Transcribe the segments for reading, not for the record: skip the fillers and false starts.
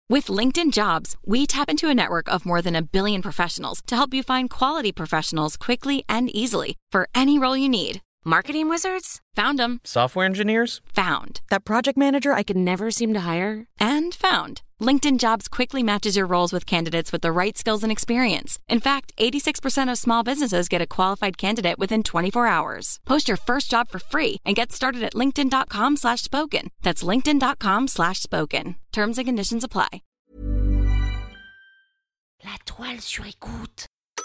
With LinkedIn Jobs, we tap into a network of more than 1 billion professionals to help you find quality professionals quickly and easily for any role you need. Marketing wizards? Found them. Software engineers? Found. That project manager I could never seem to hire? And found. LinkedIn Jobs quickly matches your roles with candidates with the right skills and experience. In fact, 86% of small businesses get a qualified candidate within 24 hours. Post your first job for free and get started at linkedin.com/spoken. That's linkedin.com/spoken. Terms and conditions apply. La toile sur écoute.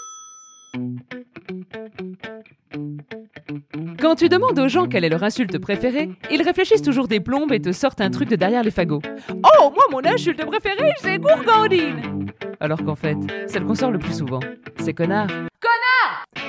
Quand tu demandes aux gens quelle est leur insulte préférée, ils réfléchissent toujours des plombes et te sortent un truc de derrière les fagots. Oh, moi mon insulte préférée, c'est gourgandine. Alors qu'en fait, celle qu'on sort le plus souvent, c'est connard. Connard!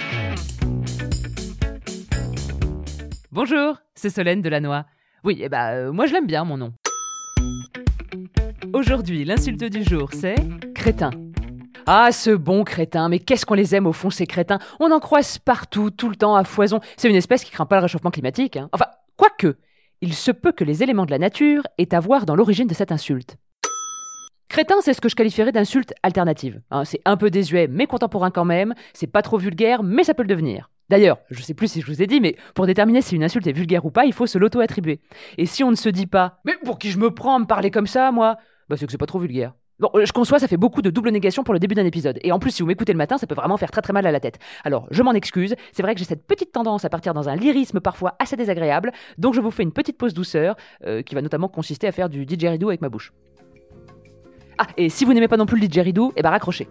Bonjour, c'est Solène Delannoy. Oui, moi je l'aime bien mon nom. Aujourd'hui, l'insulte du jour, c'est crétin. Ah, ce bon crétin, mais qu'est-ce qu'on les aime au fond ces crétins. On en croise partout, tout le temps, à foison. C'est une espèce qui craint pas le réchauffement climatique. Enfin, quoique, il se peut que les éléments de la nature aient à voir dans l'origine de cette insulte. Crétin, c'est ce que je qualifierais d'insulte alternative. C'est un peu désuet, mais contemporain quand même. C'est pas trop vulgaire, mais ça peut le devenir. D'ailleurs, je sais plus si je vous ai dit, mais pour déterminer si une insulte est vulgaire ou pas, il faut se l'auto-attribuer. Et si on ne se dit pas « Mais pour qui je me prends à me parler comme ça, moi ?» c'est que c'est pas trop vulgaire. Bon, je conçois, ça fait beaucoup de double négation pour le début d'un épisode. Et en plus, si vous m'écoutez le matin, ça peut vraiment faire très très mal à la tête. Alors, je m'en excuse. C'est vrai que j'ai cette petite tendance à partir dans un lyrisme parfois assez désagréable. Donc, je vous fais une petite pause douceur, qui va notamment consister à faire du didgeridoo avec ma bouche. Ah, et si vous n'aimez pas non plus le didgeridoo, raccrochez.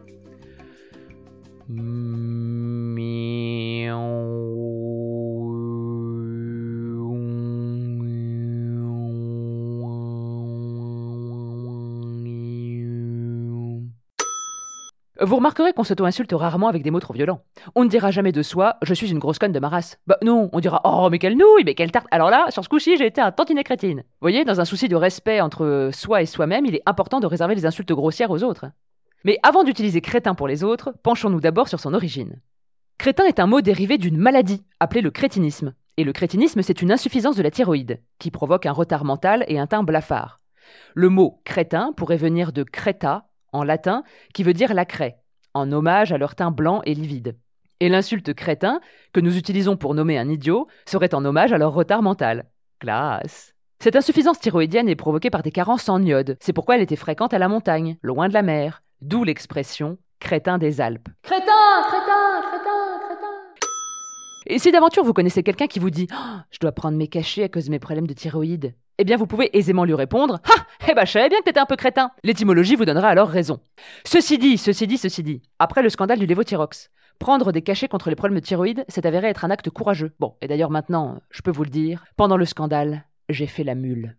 Vous remarquerez qu'on s'auto-insulte rarement avec des mots trop violents. On ne dira jamais de soi « je suis une grosse conne de ma race ». Non, on dira « oh, mais quelle nouille, mais quelle tarte ». Alors là, sur ce coup-ci, j'ai été un tantinet crétine. Vous voyez, dans un souci de respect entre soi et soi-même, il est important de réserver les insultes grossières aux autres. Mais avant d'utiliser crétin pour les autres, penchons-nous d'abord sur son origine. Crétin est un mot dérivé d'une maladie, appelée le crétinisme. Et le crétinisme, c'est une insuffisance de la thyroïde, qui provoque un retard mental et un teint blafard. Le mot crétin pourrait venir de creta, en latin, qui veut dire la craie, en hommage à leur teint blanc et livide. Et l'insulte crétin, que nous utilisons pour nommer un idiot, serait en hommage à leur retard mental. Classe. Cette insuffisance thyroïdienne est provoquée par des carences en iode. C'est pourquoi elle était fréquente à la montagne, loin de la mer. D'où l'expression « crétin des Alpes ». Crétin, crétin, crétin, crétin. Et si d'aventure vous connaissez quelqu'un qui vous dit oh, « je dois prendre mes cachets à cause de mes problèmes de thyroïde », eh bien vous pouvez aisément lui répondre « ah, je savais bien que t'étais un peu crétin ». L'étymologie vous donnera alors raison. Ceci dit, après le scandale du lévothyrox, prendre des cachets contre les problèmes de thyroïde s'est avéré être un acte courageux. Bon, et d'ailleurs maintenant, je peux vous le dire, pendant le scandale, j'ai fait la mule.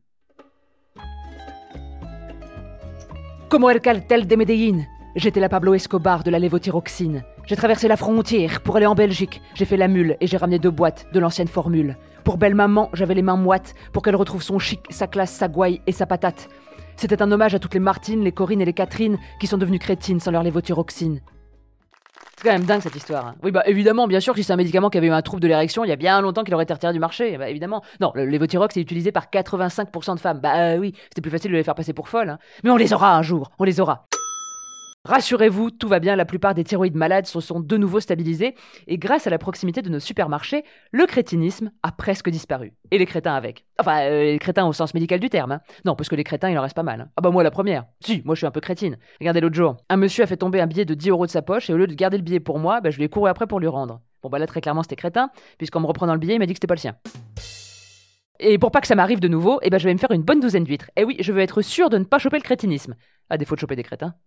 Como el cartel de Medellín, j'étais la Pablo Escobar de la lévothyroxine. J'ai traversé la frontière pour aller en Belgique. J'ai fait la mule et j'ai ramené 2 boîtes de l'ancienne formule. Pour belle maman, j'avais les mains moites pour qu'elle retrouve son chic, sa classe, sa gouaille et sa patate. C'était un hommage à toutes les Martines, les Corinne et les Catherine qui sont devenues crétines sans leur lévothyroxine. C'est quand même dingue cette histoire. Oui, évidemment, bien sûr que si c'est un médicament qui avait eu un trouble de l'érection, il y a bien longtemps qu'il aurait été retiré du marché. Évidemment. Non, le lévothyrox est utilisé par 85% de femmes. Oui, c'était plus facile de les faire passer pour folles. Mais on les aura un jour, on les aura. Rassurez-vous, tout va bien, la plupart des thyroïdes malades se sont de nouveau stabilisés et grâce à la proximité de nos supermarchés, le crétinisme a presque disparu. Et les crétins avec. Enfin, les crétins au sens médical du terme. Non, parce que les crétins, il en reste pas mal. Moi la première. Si, moi je suis un peu crétine. Regardez l'autre jour, un monsieur a fait tomber un billet de 10 € de sa poche et au lieu de garder le billet pour moi, je lui ai couru après pour lui rendre. Là très clairement c'était crétin, puisqu'en me reprenant le billet, il m'a dit que c'était pas le sien. Et pour pas que ça m'arrive de nouveau, je vais me faire une bonne douzaine d'huîtres. Et oui, je veux être sûr de ne pas choper le crétinisme. À défaut de choper des crétins.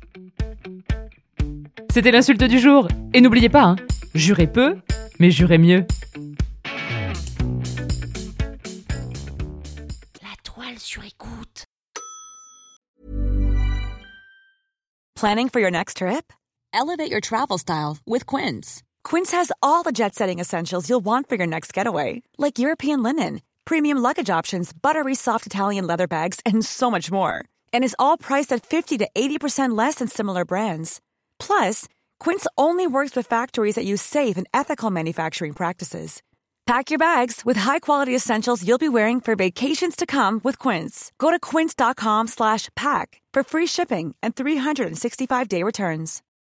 C'était l'insulte du jour. Et n'oubliez pas, jurez peu, mais jurez mieux. La toile sur écoute. Planning for your next trip? Elevate your travel style with Quince. Quince has all the jet-setting essentials you'll want for your next getaway, like European linen, premium luggage options, buttery soft Italian leather bags, and so much more. And is all priced at 50 to 80% less than similar brands. Plus, Quince only works with factories that use safe and ethical manufacturing practices. Pack your bags with high-quality essentials you'll be wearing for vacations to come with Quince. Go to quince.com/pack for free shipping and 365-day returns.